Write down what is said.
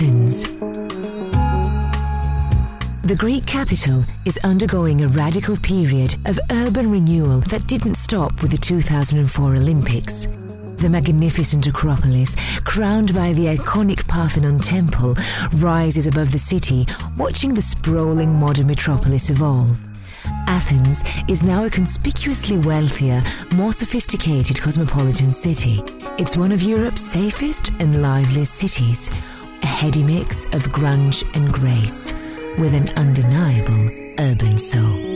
Athens. The Greek capital is undergoing a radical period of urban renewal that didn't stop with the 2004 Olympics. The magnificent Acropolis, crowned by the iconic Parthenon Temple, rises above the city, watching the sprawling modern metropolis evolve. Athens is now a conspicuously wealthier, more sophisticated cosmopolitan city. It's one of Europe's safest and liveliest cities, a heady mix of grunge and grace, with an undeniable urban soul.